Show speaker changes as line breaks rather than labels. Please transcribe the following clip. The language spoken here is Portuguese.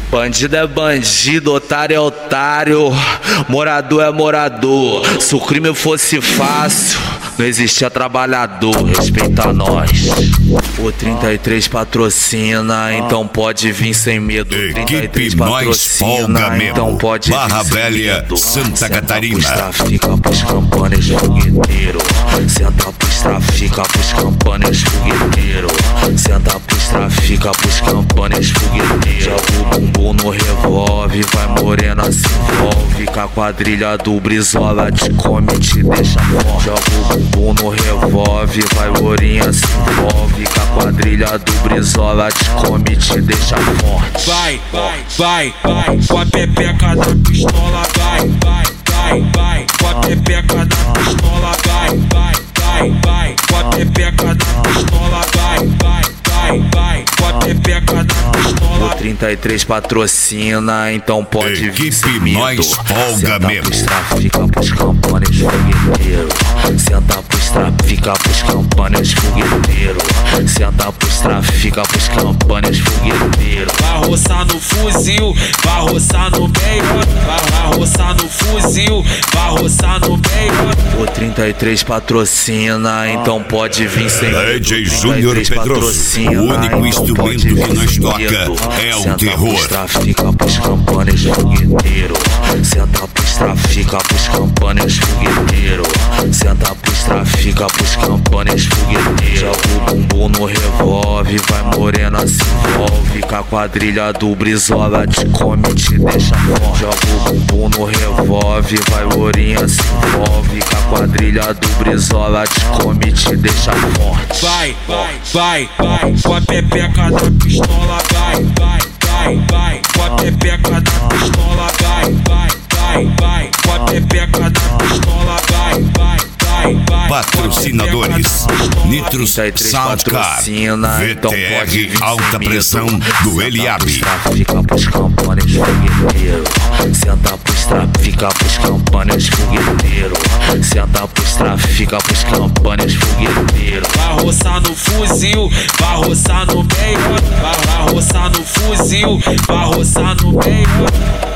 Bandido é bandido, otário é otário, morador é morador. Se o crime fosse fácil, não existia trabalhador. Respeita nós. O 33 patrocina, então pode vir sem medo.
Equipe Nós Folga Mesmo,
então pode
Barra Velha, Santa Catarina.
Fica pros campanhas fogueteiro. Senta pros trafica pros campanhas fogueteiro. Senta pros trafica pros campanhas fogueteiro. Joga o bumbum no revólver, vai morena se envolve. Com a quadrilha do Brizola te come, te deixa forte. Joga o bumbum no revólver, vai lourinha se envolve. Com a quadrilha do Brizola te come, te deixa forte.
Vai, com a pepeca da pistola, vai, com a pepeca da pistola, vai, com a pepeca da pistola, vai, com a pepeca da pistola.
O 33 patrocina, então pode vir sem
Equipe
medo.
Nós Folga Mesmo.
Fica pros campanhas fogueteiro. Senta pros trafica pros campanhas fogueteiro. Senta pros trafica pros campanhas fogueteiro.
Vai roçar no fuzil, vai roçar no meio. Vai roçar no fuzil, vai roçar no meio.
O 33 patrocina, então pode vir sem medo.
DJ Júnior Pedroso, o único instrumento que nós toca é o terror.
Fica pros campanhas fogueteiro. Senta pros trafica pros campanhas fogueteiro. Senta pros trafica pros campanhas fogueteiro. Joga o bumbum no revólver, vai morena se envolve. Com a quadrilha do Brizola te come, te deixa forte. Joga o bumbum no revólver, vai lourinha se envolve. Com a quadrilha do Brizola te come, te deixa forte.
Vai, com a pepeca da pistola, vai, com a pepeca da pistola, vai, com a pepeca da pistola, vai.
Patrocinadores: Nitros Soundcar, VTR Alta Pressão do Eliabe.
Fica pros campanhas fogueteiro. Senta pros trafica pros campanhas fogueteiro. Senta pros trafica pros campanhas fogueteiro.
Vai roçar no fuzil, vai roçar no meio. Vai roçar no fuzil, vai roçar no meio.